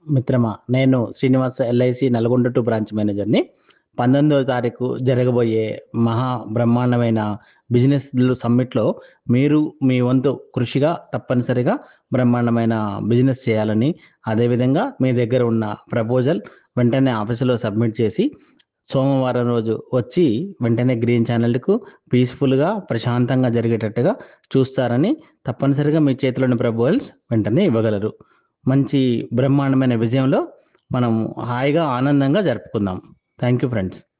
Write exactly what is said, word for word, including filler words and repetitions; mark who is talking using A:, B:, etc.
A: మిత్రమా, నేను Srinivasa LIC Nalgonda two branch మేనేజర్‌ని. పంతొమ్మిదవ తారీఖు జరగబోయే మహా బ్రహ్మాండమైన బిజినెస్ సమ్మిట్‌లో మీరు మీ వంతు కృషిగా తప్పనిసరిగా బ్రహ్మాండమైన బిజినెస్ చేయాలని, అదేవిధంగా మీ దగ్గర ఉన్న ప్రపోజల్ వెంటనే ఆఫీసులో సబ్మిట్ చేసి, సోమవారం రోజు వచ్చి వెంటనే గ్రీన్ ఛానెల్‌కు పీస్‌ఫుల్‌గా, ప్రశాంతంగా జరిగేటట్టుగా చూస్తారని, తప్పనిసరిగా మీ చేతిలోని ప్రపోజల్స్ వెంటనే ఇవ్వగలరు. మంచి బ్రహ్మాండమైన విజయంలో మనం హాయిగా, ఆనందంగా జరుపుకుందాం. Thank you friends.